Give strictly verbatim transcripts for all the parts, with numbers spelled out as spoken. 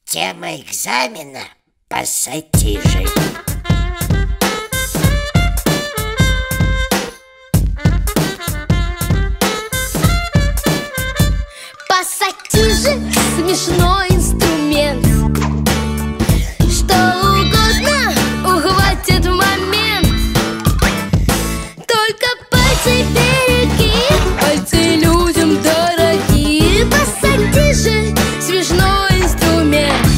Тема экзамена – пассатижи. Пассатижи – смешной инструмент. Что угодно ухватит в момент. Только пальцы береги, пальцы людям дорогие. Пассатижи – смешной инструмент.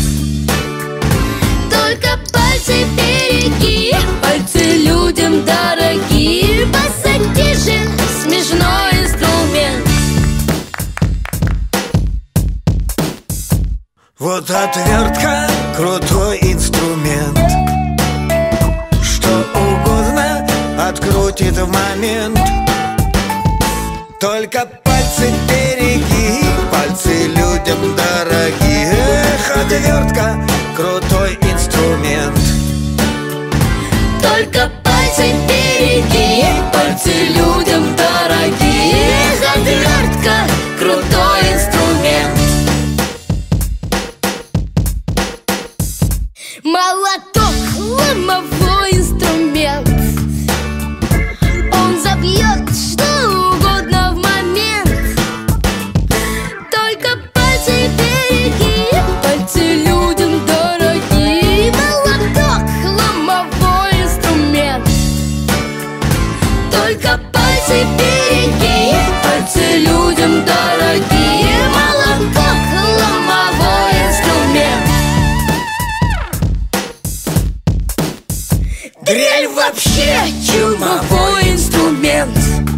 Только пальцы береги, пальцы людям дорогие. Пассатижи – смешной инструмент. Вот отвертка – крутой инструмент. Что угодно открутит в момент. Только пальцы береги, пальцы людям дорогие. Эх, отвертка – крутой инструмент. Только пальцы береги, пальцы людям дорогие. Эх, отвертка – крутой инструмент. Молоток – ломовой инструмент. Он забьет что угодно в момент. Только пальцы береги, пальцы людям дорогие. Молоток – ломовой инструмент. Только пальцы береги, пальцы людям дорогие. Молоток – ломовой инструмент. Дрель вообще чумовой инструмент.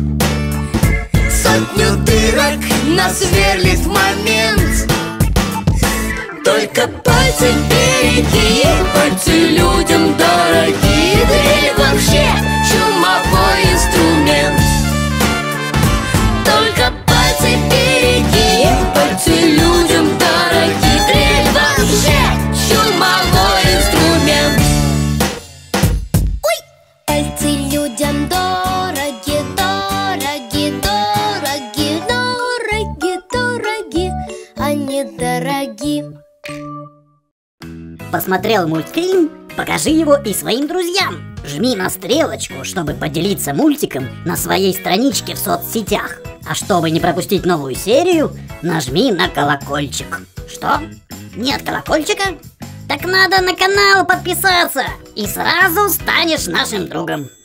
Сотню дырок насверлит в момент. Только пальцы береги, пальцы людям дорогие. Дрель вообще чумовой инструмент. Только пальцы береги, пальцы людям дорогие. Дрель вообще чумовой инструмент. Пальцы людям дороги, дороги, дороги, дороги, дороги, они дороги. Посмотрел мультфильм? Покажи его и своим друзьям. Жми на стрелочку, чтобы поделиться мультиком на своей страничке в соцсетях. А чтобы не пропустить новую серию, нажми на колокольчик. Что? Нет колокольчика? Так надо на канал подписаться, и сразу станешь нашим другом.